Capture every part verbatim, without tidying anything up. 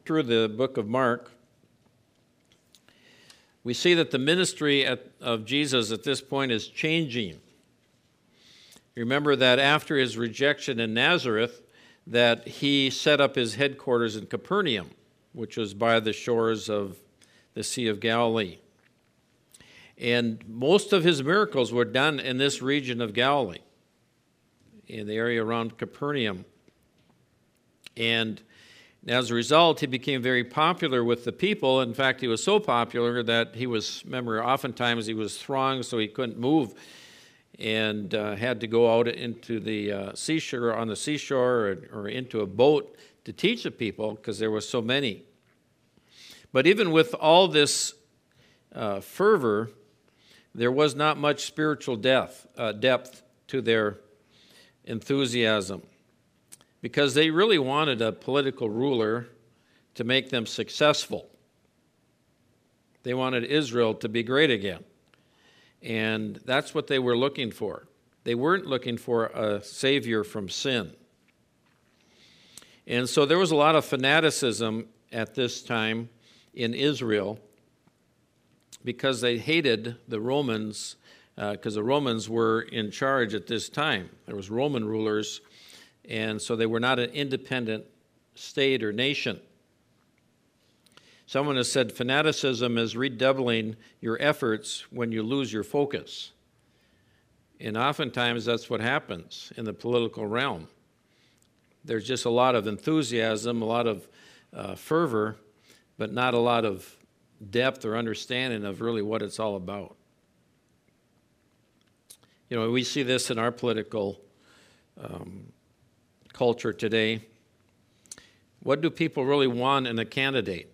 through the book of Mark, we see that the ministry at, of Jesus at this point is changing. Remember that after his rejection in Nazareth, that he set up his headquarters in Capernaum, which was by the shores of the Sea of Galilee. And most of his miracles were done in this region of Galilee, in the area around Capernaum. And as a result, he became very popular with the people. In fact, he was so popular that he was, remember, oftentimes he was thronged, so he couldn't move, and uh, had to go out into the uh, seashore, on the seashore, or, or into a boat to teach the people because there were so many. But even with all this uh, fervor, there was not much spiritual depth, uh, depth to their enthusiasm, because they really wanted a political ruler to make them successful. They wanted Israel to be great again. And that's what they were looking for. They weren't looking for a savior from sin. And so there was a lot of fanaticism at this time in Israel because they hated the Romans, because uh, the Romans were in charge at this time. There was Roman rulers, and so they were not an independent state or nation. Someone has said fanaticism is redoubling your efforts when you lose your focus. And oftentimes that's what happens in the political realm. There's just a lot of enthusiasm, a lot of uh, fervor, but not a lot of depth or understanding of really what it's all about. You know, we see this in our political um, culture today. What do people really want in a candidate?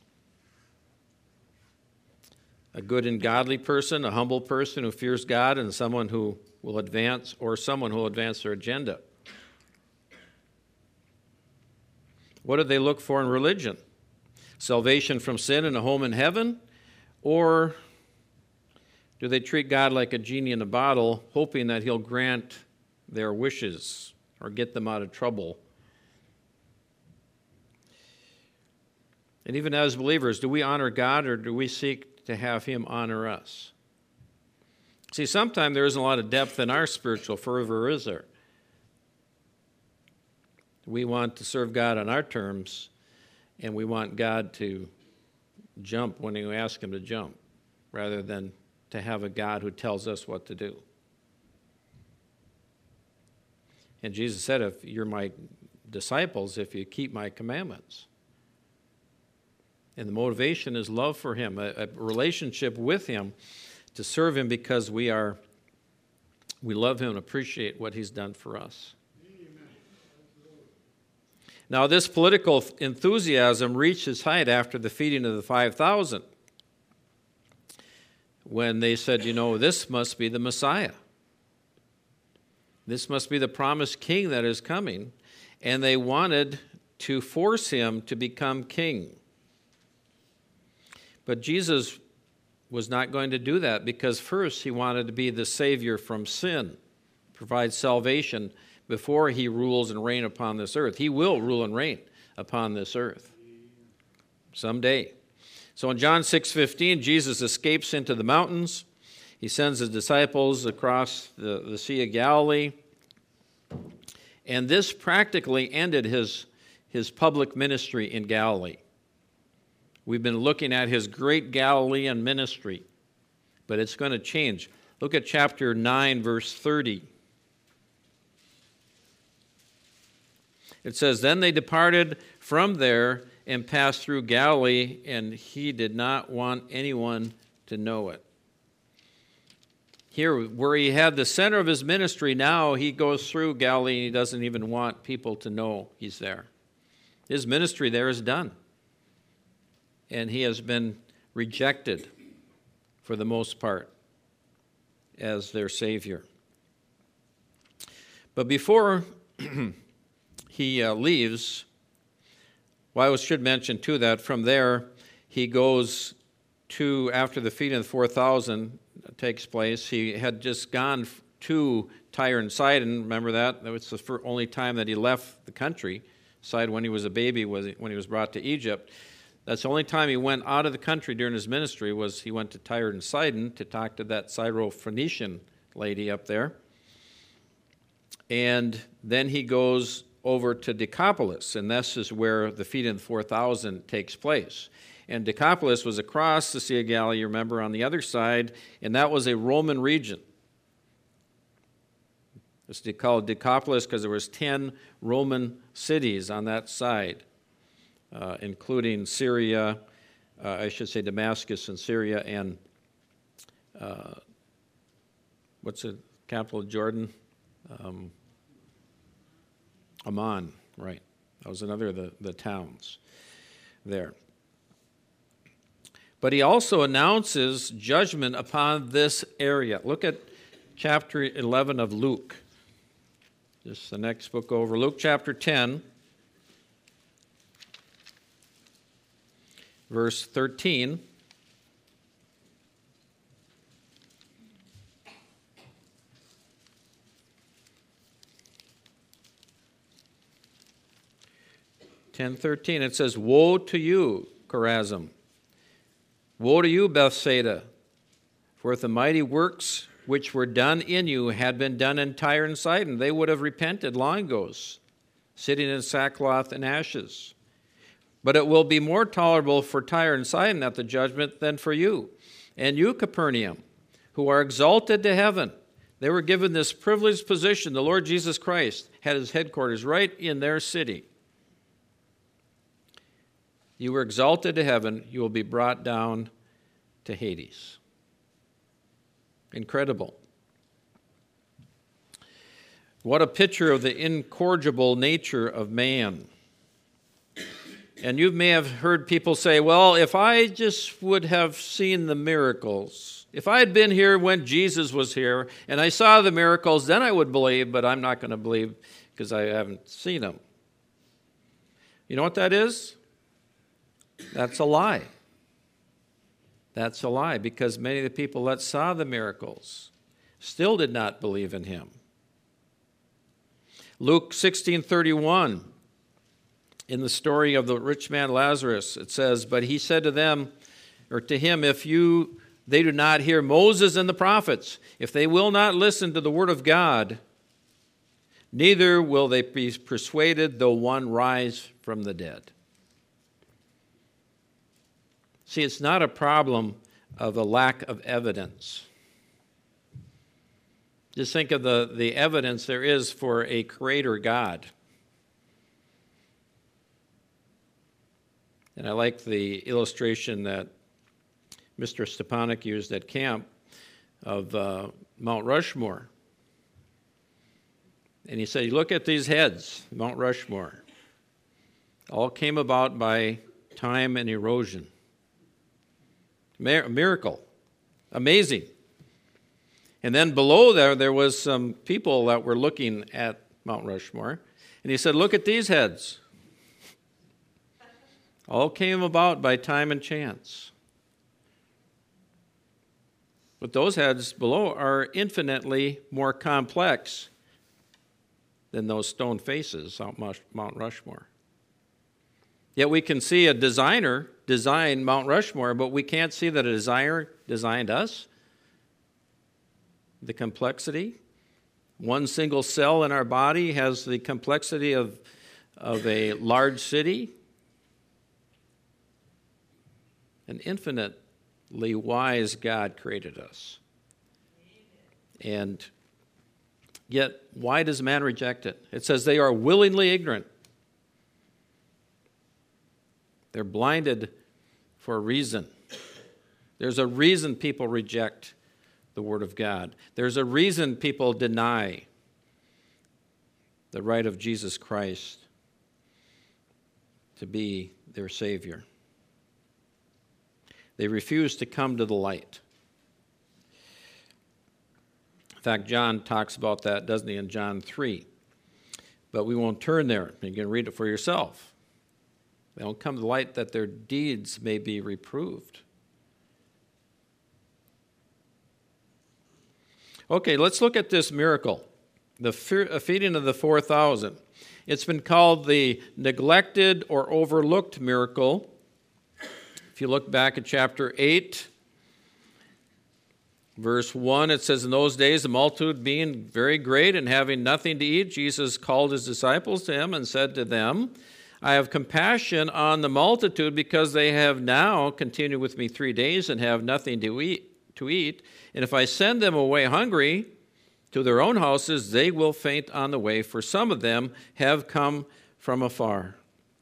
A good and godly person, a humble person who fears God, and someone who will advance, or someone who will advance their agenda. What do they look for in religion? Salvation from sin and a home in heaven? Or do they treat God like a genie in a bottle, hoping that he'll grant their wishes or get them out of trouble? And even as believers, do we honor God, or do we seek to have him honor us? See, sometimes there isn't a lot of depth in our spiritual fervor, is there? We want to serve God on our terms, and we want God to jump when we ask him to jump, rather than to have a God who tells us what to do. And Jesus said, if you're my disciples, if you keep my commandments. And the motivation is love for him, a, a relationship with him, to serve him because we are, we love him and appreciate what he's done for us. Amen. Now, this political enthusiasm reached its height after the feeding of the five thousand, when they said, you know, this must be the Messiah. This must be the promised king that is coming. And they wanted to force him to become king. But Jesus was not going to do that, because first he wanted to be the Savior from sin, provide salvation before he rules and reigns upon this earth. He will rule and reign upon this earth someday. So in John six fifteen, Jesus escapes into the mountains. He sends his disciples across the, the Sea of Galilee. And this practically ended his, his public ministry in Galilee. We've been looking at his great Galilean ministry, but it's going to change. Look at chapter nine, verse thirty. It says, then they departed from there and passed through Galilee, and he did not want anyone to know it. Here, where he had the center of his ministry, now he goes through Galilee and he doesn't even want people to know he's there. His ministry there is done. And he has been rejected for the most part as their Savior. But before he uh, leaves, well, I should mention too that from there he goes to, after the feeding of the four thousand takes place, he had just gone to Tyre and Sidon. Remember that? That was the only time that he left the country. Sidon when he was a baby, was when he was brought to Egypt. That's the only time he went out of the country during his ministry, was he went to Tyre and Sidon to talk to that Syrophoenician lady up there. And then he goes over to Decapolis, and this is where the feeding of the four thousand takes place. And Decapolis was across the Sea of Galilee, you remember, on the other side, and that was a Roman region. It's called Decapolis because there was ten Roman cities on that side, uh, including Syria, uh, I should say Damascus and Syria, and uh, what's the capital of Jordan? Um, Amman, right. That was another of the, the towns there. But he also announces judgment upon this area. Look at chapter eleven of Luke. Just the next book over. Luke chapter ten, verse thirteen. ten thirteen, it says, "Woe to you, Chorazin! Woe to you, Bethsaida! For if the mighty works which were done in you had been done in Tyre and Sidon, they would have repented long ago, sitting in sackcloth and ashes. But it will be more tolerable for Tyre and Sidon at the judgment than for you. And you, Capernaum, who are exalted to heaven," they were given this privileged position. The Lord Jesus Christ had his headquarters right in their city. "You were exalted to heaven, you will be brought down to Hades." Incredible. What a picture of the incorrigible nature of man. And you may have heard people say, well, if I just would have seen the miracles, if I had been here when Jesus was here and I saw the miracles, then I would believe, but I'm not going to believe because I haven't seen them. You know what that is? That's a lie. That's a lie, because many of the people that saw the miracles still did not believe in him. Luke sixteen thirty-one, in the story of the rich man Lazarus, it says, "But he said to them, or to him, if you they do not hear Moses and the prophets, if they will not listen to the word of God, neither will they be persuaded though one rise from the dead." See, it's not a problem of a lack of evidence. Just think of the, the evidence there is for a creator God. And I like the illustration that Mister Stepanek used at camp of uh, Mount Rushmore. And he said, you look at these heads, Mount Rushmore, all came about by time and erosion. Miracle. Amazing. And then below there, there was some people that were looking at Mount Rushmore. And he said, look at these heads. All came about by time and chance. But those heads below are infinitely more complex than those stone faces on Mount Rushmore. Yet we can see a designer design Mount Rushmore, but we can't see that a designer designed us. The complexity. One single cell in our body has the complexity of, of a large city. An infinitely wise God created us. And yet, why does man reject it? It says they are willingly ignorant. They're blinded for a reason. There's a reason people reject the Word of God. There's a reason people deny the right of Jesus Christ to be their Savior. They refuse to come to the light. In fact, John talks about that, doesn't he, in John three? But we won't turn there. You can read it for yourself. They don't come to the light that their deeds may be reproved. Okay, let's look at this miracle, the feeding of the four thousand. It's been called the neglected or overlooked miracle. If you look back at chapter eight, verse one, it says, "In those days, the multitude being very great and having nothing to eat, Jesus called his disciples to him and said to them, I have compassion on the multitude because they have now continued with me three days and have nothing to eat, to eat. And if I send them away hungry to their own houses, they will faint on the way, for some of them have come from afar."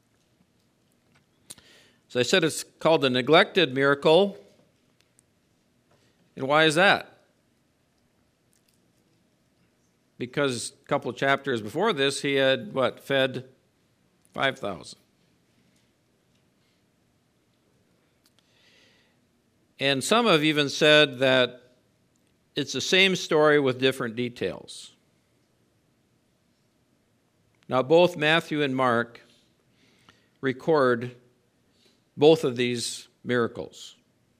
So I said it's called the neglected miracle. And why is that? Because a couple of chapters before this, he had, what, fed five thousand. And some have even said that it's the same story with different details. Now, both Matthew and Mark record both of these miracles.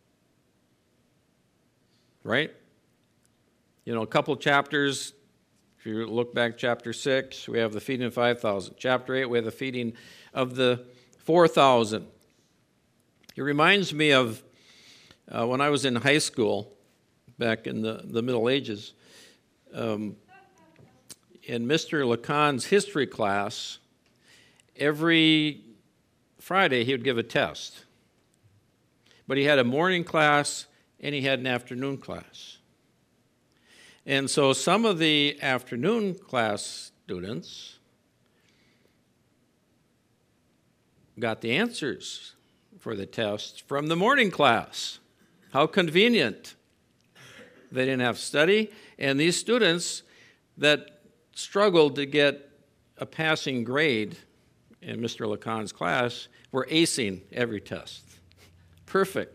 Right? You know, a couple chapters. If you look back, chapter six, we have the feeding of five thousand. Chapter eight, we have the feeding of the four thousand. It reminds me of uh, when I was in high school, back in the, the Middle Ages. Um, in Mister Lacan's history class, every Friday he would give a test. But he had a morning class and he had an afternoon class. And so some of the afternoon class students got the answers for the test from the morning class. How convenient. They didn't have to study. And these students that struggled to get a passing grade in Mister Lacan's class were acing every test. Perfect.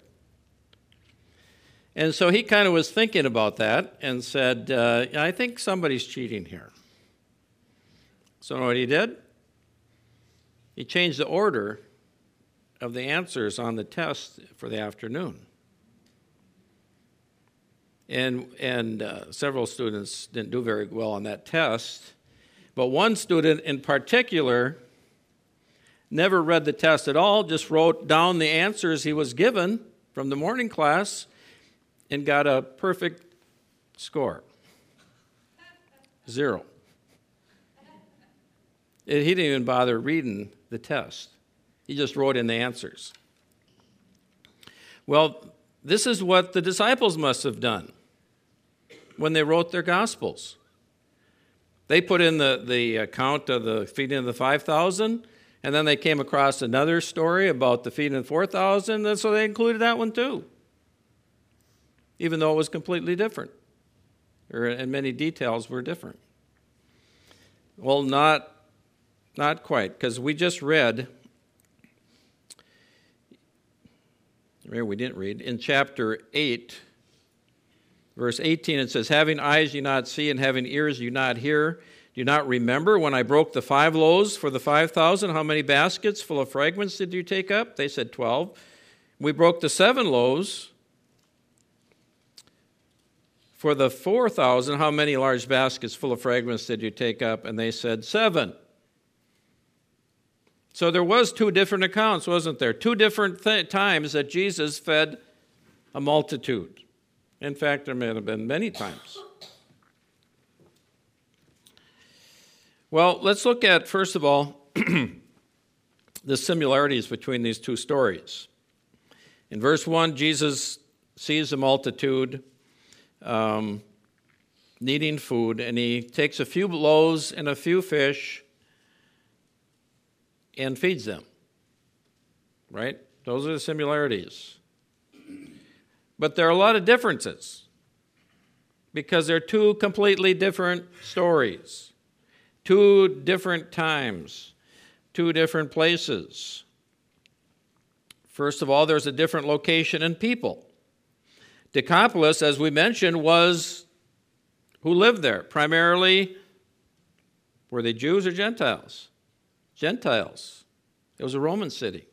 And so he kind of was thinking about that and said, uh, I think somebody's cheating here. So you know what he did? He changed the order of the answers on the test for the afternoon. And, and uh, several students didn't do very well on that test. But one student in particular never read the test at all, just wrote down the answers he was given from the morning class and got a perfect score. Zero. He didn't even bother reading the test. He just wrote in the answers. Well, this is what the disciples must have done when they wrote their Gospels. They put in the, the account of the feeding of the five thousand, and then they came across another story about the feeding of the four thousand, and so they included that one too, even though it was completely different, or and many details were different. Well, not, not quite, because we just read, maybe we didn't read, in chapter eight, verse eighteen, it says, "Having eyes you not see, and having ears you not hear. Do you not remember when I broke the five loaves for the five thousand? How many baskets full of fragments did you take up?" They said, twelve. "We broke the seven loaves for the four thousand. How many large baskets full of fragments did you take up?" And they said, seven. So there was two different accounts, wasn't there? Two different th- times that Jesus fed a multitude. In fact, there may have been many times. Well, let's look at, first of all, the similarities between these two stories. In verse one, Jesus sees a multitude um, needing food, and he takes a few loaves and a few fish and feeds them. Right? Those are the similarities. But there are a lot of differences because they're two completely different stories, two different times, two different places. First of all, there's a different location and people. Decapolis, as we mentioned, was who lived there? Primarily, were they Jews or Gentiles? Gentiles. It was a Roman city,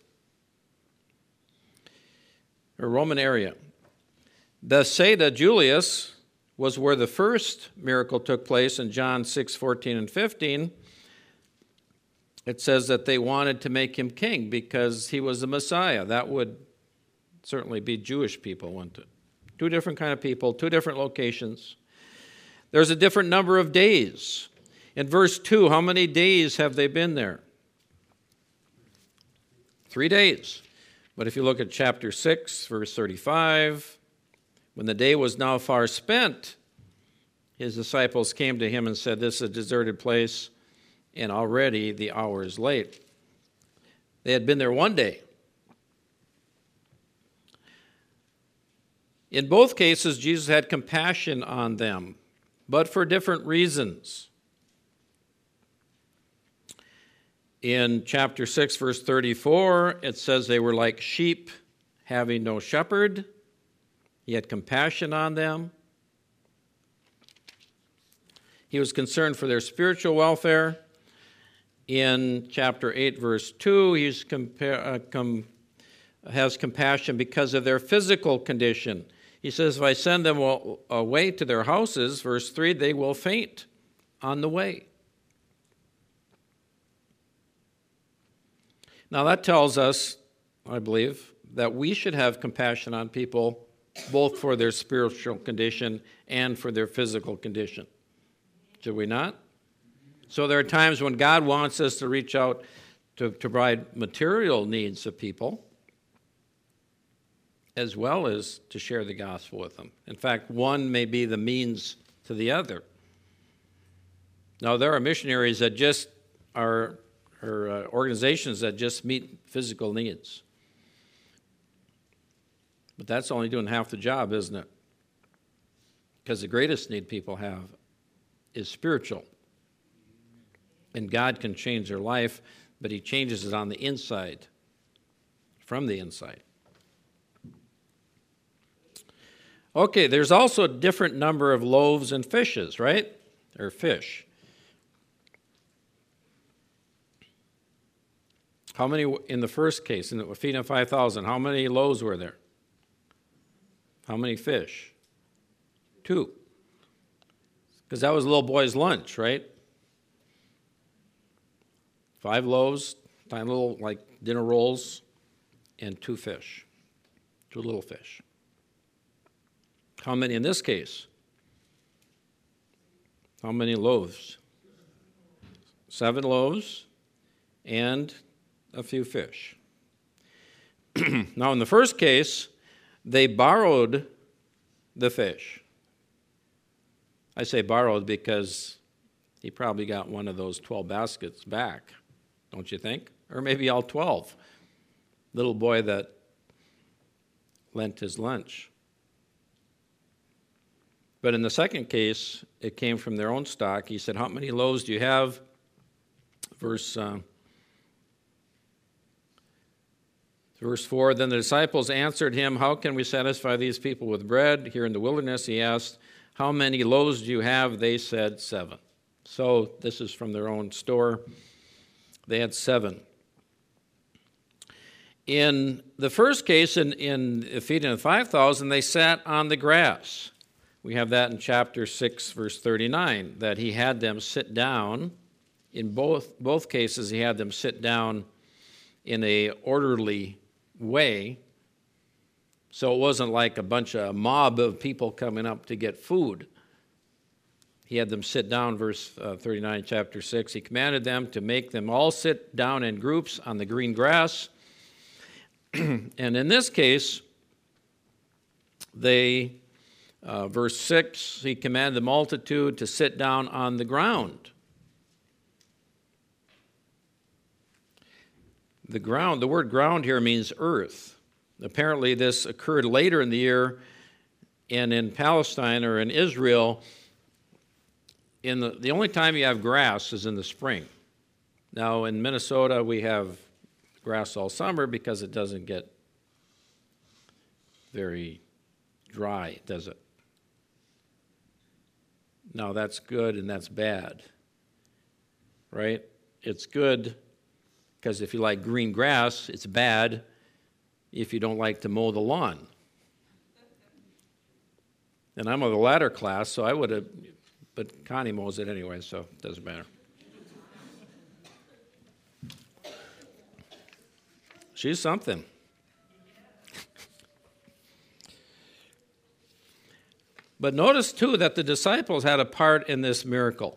a Roman area. Bethsaida, Julius, was where the first miracle took place in John six, fourteen, and fifteen. it says that they wanted to make him king because he was the Messiah. That would certainly be Jewish people, wouldn't it? Two different kind of people, two different locations. There's a different number of days. In verse two, how many days have they been there? Three days. But if you look at chapter six, verse thirty-five, when the day was now far spent, his disciples came to him and said, "This is a deserted place, and already the hour is late." They had been there one day. In both cases, Jesus had compassion on them, but for different reasons. In chapter six, verse thirty-four, it says they were like sheep having no shepherd. He had compassion on them. He was concerned for their spiritual welfare. In chapter eight, verse two, he uh, com- has compassion because of their physical condition. He says, if I send them away to their houses, verse three, they will faint on the way. Now that tells us, I believe, that we should have compassion on people both for their spiritual condition and for their physical condition. Should we not? So there are times when God wants us to reach out to, to provide material needs of people, as well as to share the gospel with them. In fact, one may be the means to the other. Now, there are missionaries that just are, are uh, organizations that just meet physical needs. But that's only doing half the job, isn't it? Because the greatest need people have is spiritual. And God can change their life, but he changes it on the inside, from the inside. Okay, there's also a different number of loaves and fishes, right? Or fish. How many in the first case, in the feeding of five thousand, how many loaves were there? How many fish? Two. Because that was a little boy's lunch, right? Five loaves, tiny little like dinner rolls, and two fish. Two little fish. How many in this case? How many loaves? Seven loaves and a few fish. Now, in the first case, they borrowed the fish. I say borrowed because he probably got one of those twelve baskets back, don't you think? Or maybe all twelve. Little boy that lent his lunch. But in the second case, it came from their own stock. He said, how many loaves do you have? Verse, uh, verse four, then the disciples answered him, how can we satisfy these people with bread? Here in the wilderness, he asked, how many loaves do you have? They said, seven. So this is from their own store. They had seven. In the first case, in, in feeding the five thousand, they sat on the grass. We have that in chapter six, verse thirty-nine, that he had them sit down. In both, both cases, he had them sit down in a orderly way. So it wasn't like a bunch of mob of people coming up to get food. He had them sit down, verse uh, thirty-nine, chapter six. He commanded them to make them all sit down in groups on the green grass. And in this case, they... Uh, verse six, he commanded the multitude to sit down on the ground. The ground, the word ground here means earth. Apparently this occurred later in the year, and in Palestine or in Israel, in the, the only time you have grass is in the spring. Now in Minnesota we have grass all summer because it doesn't get very dry, does it? Now, that's good and that's bad, right? It's good because if you like green grass, it's bad if you don't like to mow the lawn. And I'm of the latter class, so I would have, but Connie mows it anyway, so it doesn't matter. she's something. But notice, too, that the disciples had a part in this miracle.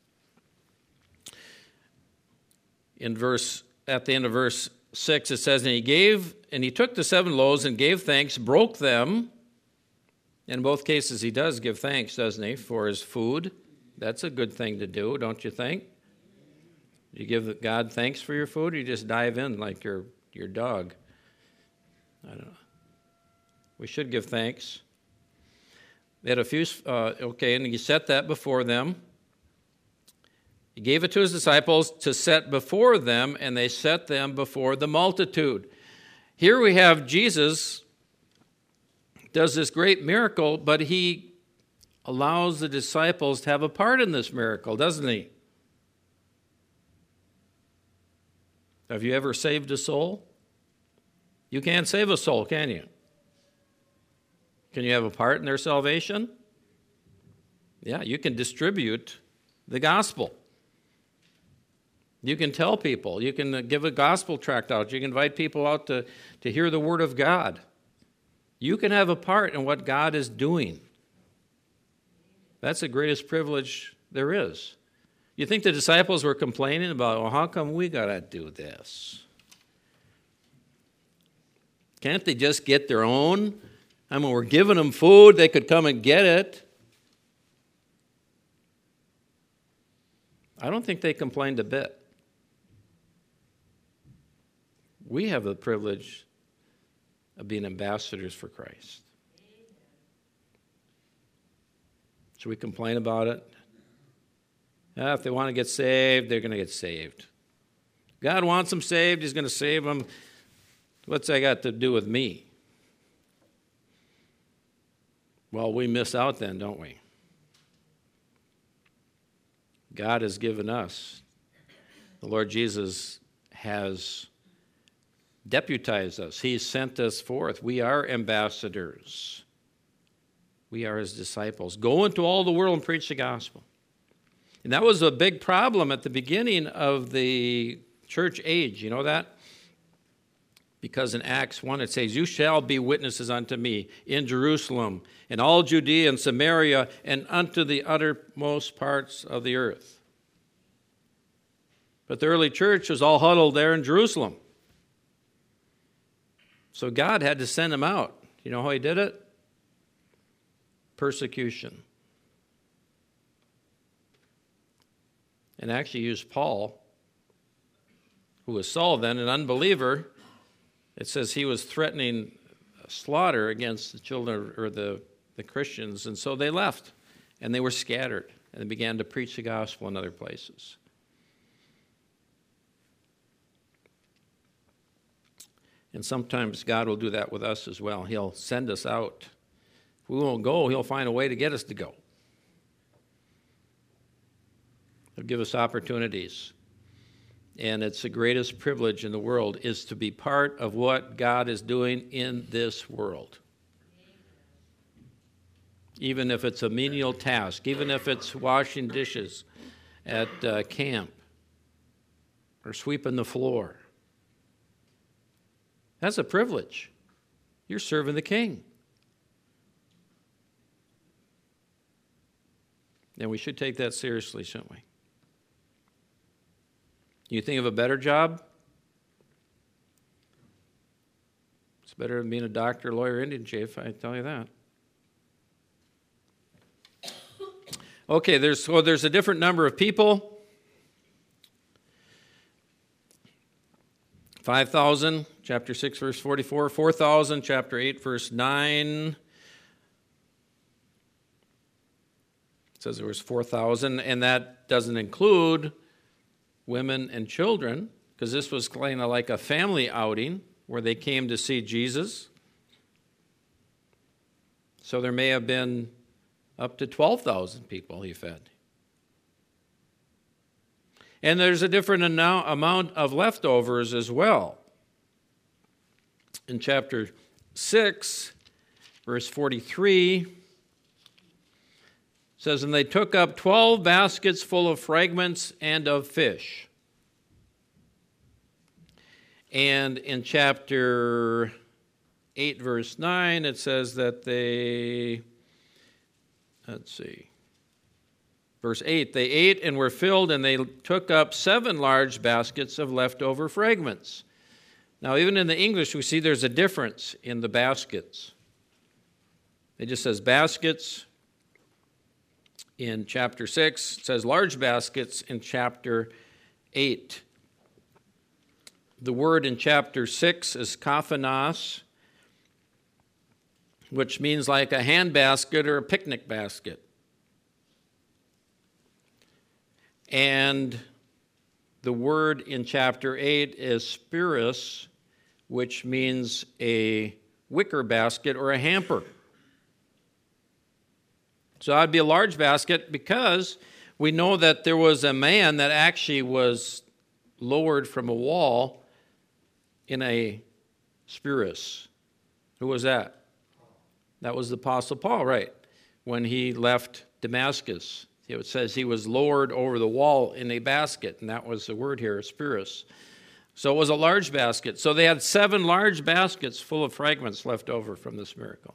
In verse, at the end of verse six, it says, and he gave, and he took the seven loaves and gave thanks, broke them. In both cases, he does give thanks, doesn't he, for his food. That's a good thing to do, don't you think? You give God thanks for your food, or you just dive in like your, your dog? I don't know. We should give thanks. They had a few, uh, okay, and he set that before them. He gave it to his disciples to set before them, and they set them before the multitude. Here we have Jesus does this great miracle, but he allows the disciples to have a part in this miracle, doesn't he? Have you ever saved a soul? You can't save a soul, can you? Can you have a part in their salvation? Yeah, you can distribute the gospel. You can tell people. You can give a gospel tract out. You can invite people out to, to hear the word of God. You can have a part in what God is doing. That's the greatest privilege there is. You think the disciples were complaining about, well, how come we got to do this? Can't they just get their own? I mean, we're giving them food. They could come and get it. I don't think they complained a bit. We have the privilege of being ambassadors for Christ. Should we complain about it? Yeah, if they want to get saved, they're going to get saved. God wants them saved. He's going to save them. What's that got to do with me? Well, we miss out then, don't we? God has given us. The Lord Jesus has deputized us. He's sent us forth. We are ambassadors. We are his disciples. Go into all the world and preach the gospel. And that was a big problem at the beginning of the church age. You know that? Because in Acts one it says, you shall be witnesses unto me in Jerusalem, and all Judea and Samaria, and unto the uttermost parts of the earth. But the early church was all huddled there in Jerusalem. So God had to send them out. You know how he did it? Persecution. And actually used Paul, who was Saul then, an unbeliever. It says he was threatening slaughter against the children or the, the Christians, and so they left, and they were scattered, and they began to preach the gospel in other places. And sometimes God will do that with us as well. He'll send us out. If we won't go, he'll find a way to get us to go. He'll give us opportunities. And it's the greatest privilege in the world is to be part of what God is doing in this world. Even if it's a menial task, even if it's washing dishes at uh, camp or sweeping the floor. That's a privilege. You're serving the King. And we should take that seriously, shouldn't we? You think of a better job? It's better than being a doctor, lawyer, Indian chief, I tell you that. Okay, there's so there's a different number of people. five thousand, chapter six, verse forty-four. four thousand, chapter eight, verse nine. It says there was four thousand, and that doesn't include women and children, because this was kind of like a family outing where they came to see Jesus. So there may have been up to twelve thousand people he fed. And there's a different amount of leftovers as well. In chapter six, verse forty-three, it says, and they took up twelve baskets full of fragments and of fish. And in chapter eight, verse nine, it says that they, let's see, verse eight, they ate and were filled, and they took up seven large baskets of leftover fragments. Now, even in the English, we see there's a difference in the baskets. It just says baskets in chapter six. It says large baskets in chapter eight. The word in chapter six is kaphanos, which means like a hand basket or a picnic basket. And the word in chapter eight is spiros, which means a wicker basket or a hamper. So that'd be a large basket because we know that there was a man that actually was lowered from a wall in a spiros. Who was that? That was the Apostle Paul, right? When he left Damascus. It says he was lowered over the wall in a basket, and that was the word here, spiros. So it was a large basket. So they had seven large baskets full of fragments left over from this miracle.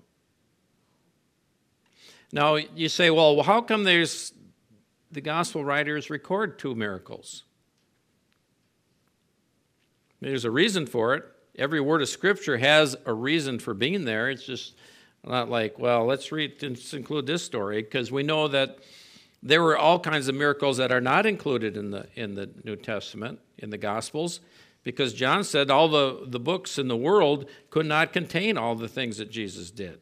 Now, you say, well, how come there's the gospel writers record two miracles? There's a reason for it. Every word of Scripture has a reason for being there. It's just not like, well, let's read, let's include this story, because we know that there were all kinds of miracles that are not included in the in the New Testament, in the Gospels, because John said all the, the books in the world could not contain all the things that Jesus did.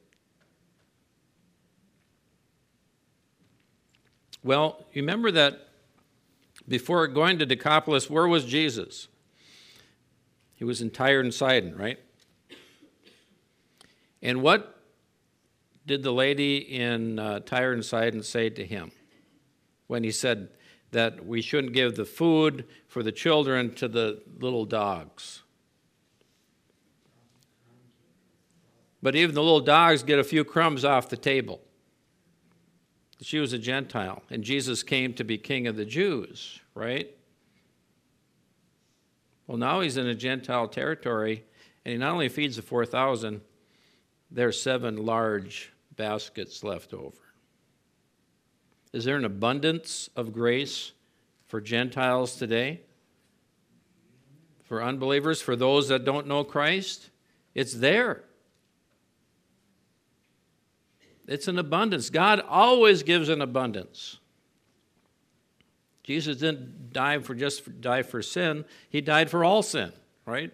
Well, you remember that before going to Decapolis, where was Jesus? He was in Tyre and Sidon, right? And what did the lady in uh, Tyre and Sidon say to him when he said that we shouldn't give the food for the children to the little dogs? But even the little dogs get a few crumbs off the table. She was a Gentile, and Jesus came to be king of the Jews, right? Well, now he's in a Gentile territory, and he not only feeds the four thousand, there's seven large baskets left over. Is there an abundance of grace for Gentiles today? For unbelievers, for those that don't know Christ? It's there. It's an abundance. God always gives an abundance. Jesus didn't die for just for, die for sin. He died for all sin, right?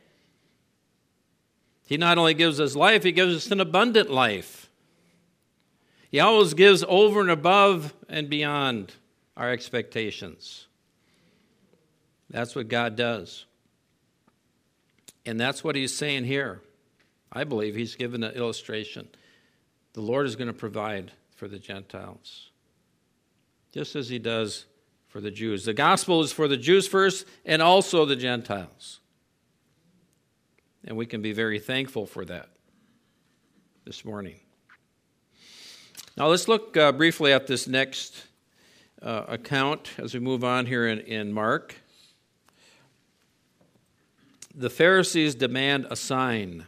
He not only gives us life, he gives us an abundant life. He always gives over and above and beyond our expectations. That's what God does. And that's what he's saying here. I believe he's given an illustration. The Lord is going to provide for the Gentiles, just as he does for the Jews. The gospel is for the Jews first and also the Gentiles. And we can be very thankful for that this morning. Now let's look uh, briefly at this next uh, account as we move on here in, in Mark. The Pharisees demand a sign.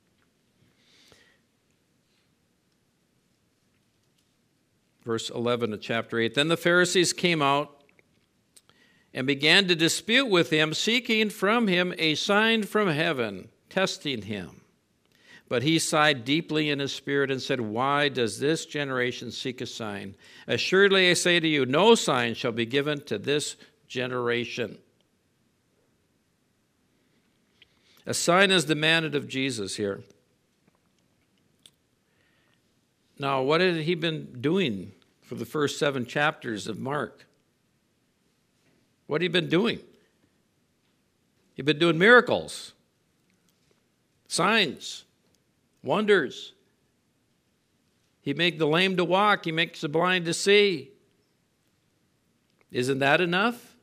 Verse eleven of chapter eight. Then the Pharisees came out and began to dispute with him, seeking from him a sign from heaven, testing him. But he sighed deeply in his spirit and said, why does this generation seek a sign? Assuredly I say to you, no sign shall be given to this generation. A sign is demanded of Jesus here. Now, what had he been doing for the first seven chapters of Mark? What had he been doing? He'd been doing miracles, signs, wonders. He makes the lame to walk. He makes the blind to see. Isn't that enough?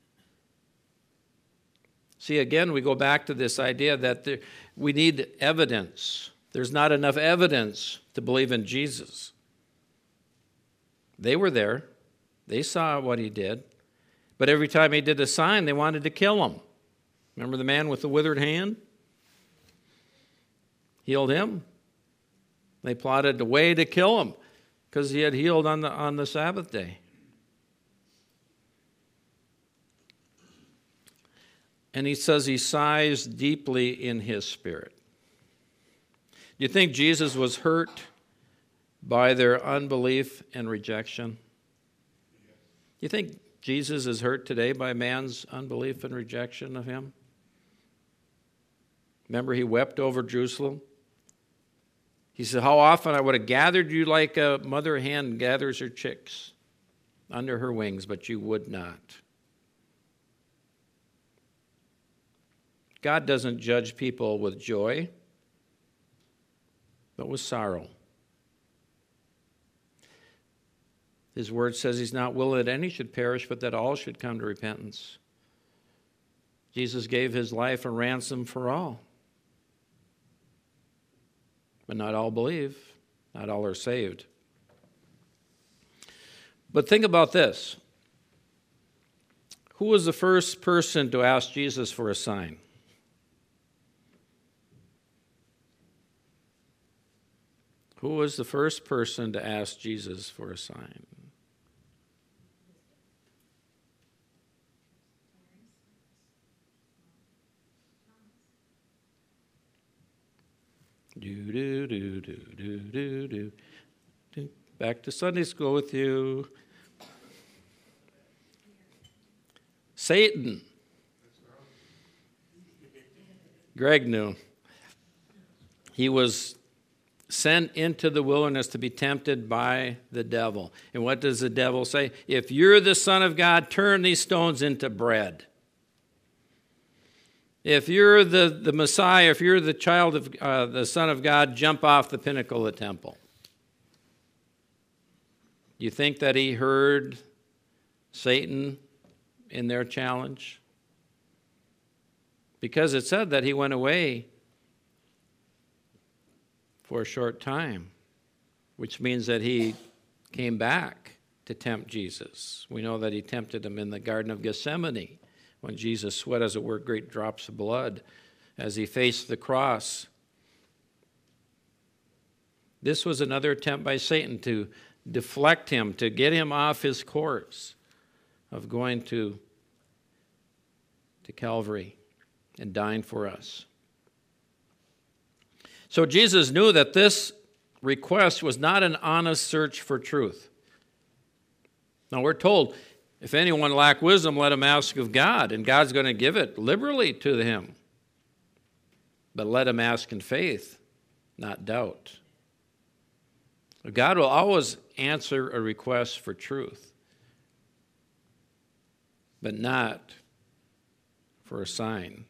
See, again, we go back to this idea that there, we need evidence. There's not enough evidence to believe in Jesus. They were there. They saw what he did. But every time he did a sign, they wanted to kill him. Remember the man with the withered hand? Healed him. They plotted a way to kill him because he had healed on the, on the Sabbath day. And he says he sighs deeply in his spirit. Do you think Jesus was hurt by their unbelief and rejection? Do you think Jesus is hurt today by man's unbelief and rejection of him? Remember, he wept over Jerusalem. He said, how often I would have gathered you like a mother hen gathers her chicks under her wings, but you would not. God doesn't judge people with joy, but with sorrow. His word says he's not willing that any should perish, but that all should come to repentance. Jesus gave his life a ransom for all. But not all believe, not all are saved. But think about this. Who was the first person to ask Jesus for a sign? Who was the first person to ask Jesus for a sign? Do, do, do, do, do, do, do, do. Back to Sunday school with you. Satan. Greg knew. He was sent into the wilderness to be tempted by the devil. And what does the devil say? If you're the Son of God, turn these stones into bread. If you're the, the Messiah, if you're the child of uh, the Son of God, jump off the pinnacle of the temple. Do you think that he heard Satan in their challenge? Because it said that he went away for a short time, which means that he came back to tempt Jesus. We know that he tempted him in the Garden of Gethsemane, when Jesus sweat, as it were, great drops of blood as he faced the cross. This was another attempt by Satan to deflect him, to get him off his course of going to, to Calvary and dying for us. So Jesus knew that this request was not an honest search for truth. Now we're told, if anyone lack wisdom, let him ask of God, and God's going to give it liberally to him. But let him ask in faith, not doubt. God will always answer a request for truth, but not for a sign.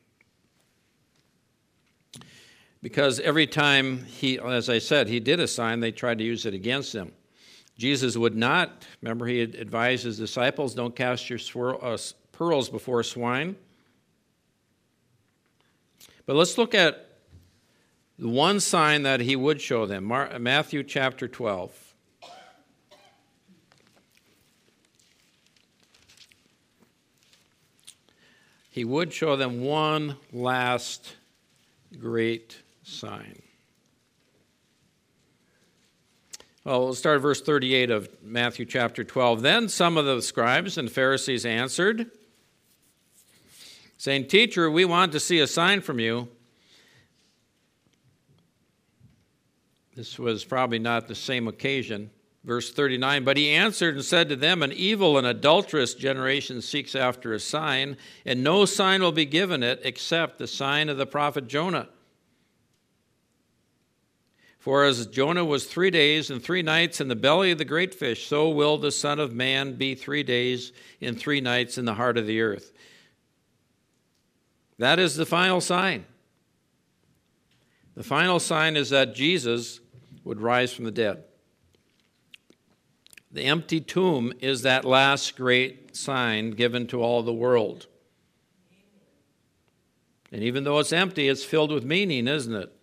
Because every time he, as I said, he did a sign, they tried to use it against him. Jesus would not. Remember, he had advised his disciples, don't cast your swirl, uh, pearls before swine. But let's look at the one sign that he would show them. Mar- Matthew chapter twelve. He would show them one last great sign. Well, we'll start at verse thirty-eight of Matthew chapter twelve. Then some of the scribes and Pharisees answered, saying, Teacher, we want to see a sign from you. This was probably not the same occasion. Verse thirty-nine, but he answered and said to them, an evil and adulterous generation seeks after a sign, and no sign will be given it except the sign of the prophet Jonah. For as Jonah was three days and three nights in the belly of the great fish, so will the Son of Man be three days and three nights in the heart of the earth. That is the final sign. The final sign is that Jesus would rise from the dead. The empty tomb is that last great sign given to all the world. And even though it's empty, it's filled with meaning, isn't it?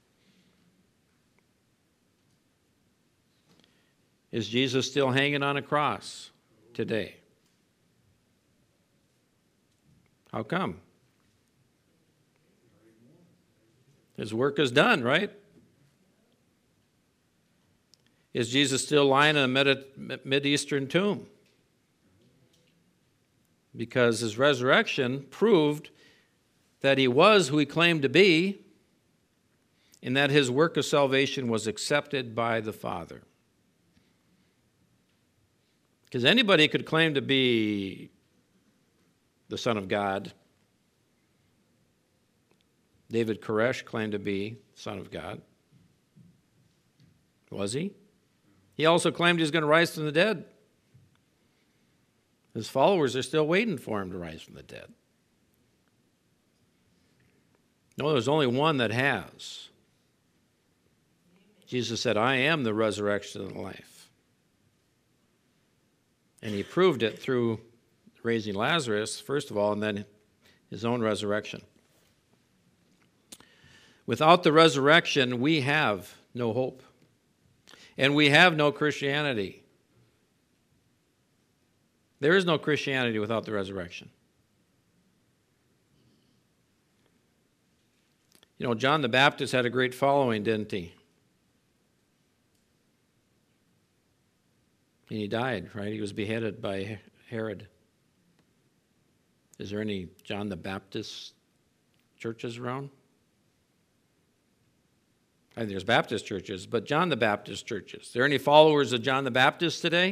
Is Jesus still hanging on a cross today? How come? His work is done, right? Is Jesus still lying in a Medi- Mid-Eastern tomb? Because his resurrection proved that he was who he claimed to be, and that his work of salvation was accepted by the Father. Because anybody could claim to be the Son of God. David Koresh claimed to be Son of God. Was he? He also claimed he was going to rise from the dead. His followers are still waiting for him to rise from the dead. No, there's only one that has. Jesus said, I am the resurrection and the life. And he proved it through raising Lazarus, first of all, and then his own resurrection. Without the resurrection, we have no hope. And we have no Christianity. There is no Christianity without the resurrection. You know, John the Baptist had a great following, didn't he? And he died, right? He was beheaded by Herod. Is there any John the Baptist churches around? I think there's Baptist churches, but John the Baptist churches. Are there any followers of John the Baptist today?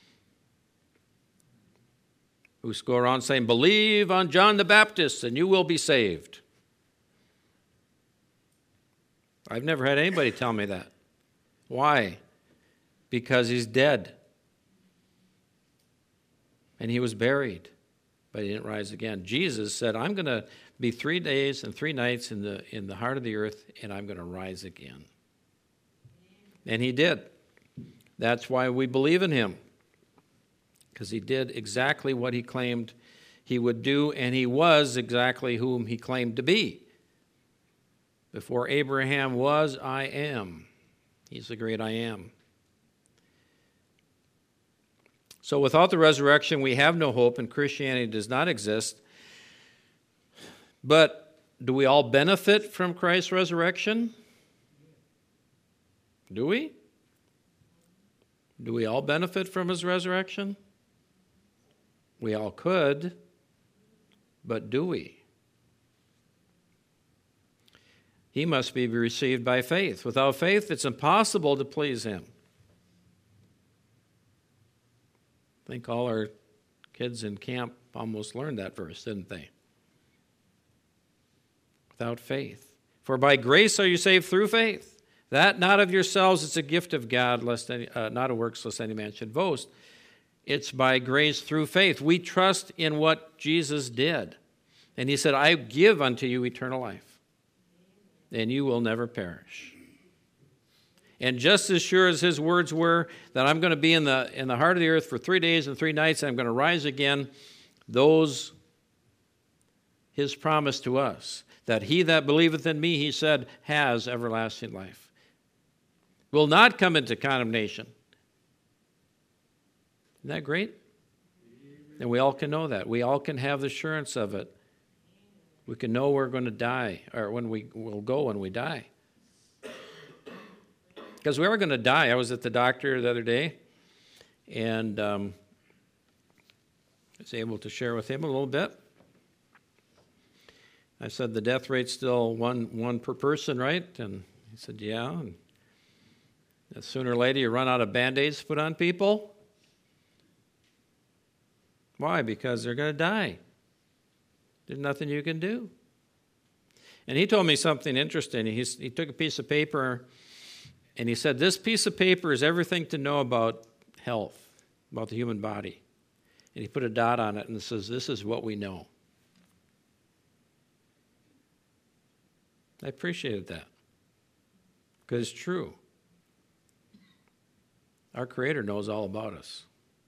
Who go around saying, believe on John the Baptist and you will be saved. I've never had anybody tell me that. Why? Because he's dead. And he was buried, but he didn't rise again. Jesus said, I'm going to be three days and three nights in the in the heart of the earth, and I'm going to rise again. And he did. That's why we believe in him, because he did exactly what he claimed he would do, and he was exactly whom he claimed to be. Before Abraham was, I am. He's the great I am. So without the resurrection, we have no hope, and Christianity does not exist. But do we all benefit from Christ's resurrection? Do we? Do we all benefit from his resurrection? We all could, but do we? He must be received by faith. Without faith, it's impossible to please him. I think all our kids in camp almost learned that verse, didn't they? Without faith. For by grace are you saved through faith. That not of yourselves, it's a gift of God, lest any, uh, not of works, lest any man should boast. It's by grace through faith. We trust in what Jesus did. And he said, I give unto you eternal life, and you will never perish. And just as sure as his words were that I'm going to be in the in the heart of the earth for three days and three nights, and I'm going to rise again, those, his promise to us, that he that believeth in me, he said, has everlasting life, will not come into condemnation. Isn't that great? And we all can know that. We all can have the assurance of it. We can know we're going to die, or when we will go when we die. Because we are going to die. I was at the doctor the other day, and um, I was able to share with him a little bit. I said, the death rate's still one one per person, right? And he said, yeah. And sooner or later, you run out of Band-Aids to put on people. Why? Because they're going to die. There's nothing you can do. And he told me something interesting. He, he took a piece of paper, and he said, this piece of paper is everything to know about health, about the human body. And he put a dot on it and says, this is what we know. I appreciated that, because it's true. Our Creator knows all about us.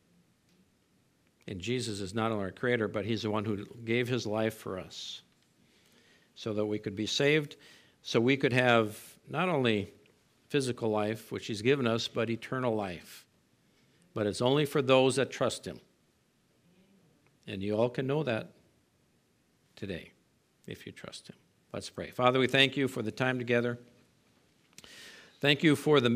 And Jesus is not only our Creator, but he's the one who gave his life for us so that we could be saved, so we could have not only physical life, which he's given us, but eternal life. But it's only for those that trust him. And you all can know that today, if you trust him. Let's pray. Father, we thank you for the time together. Thank you for the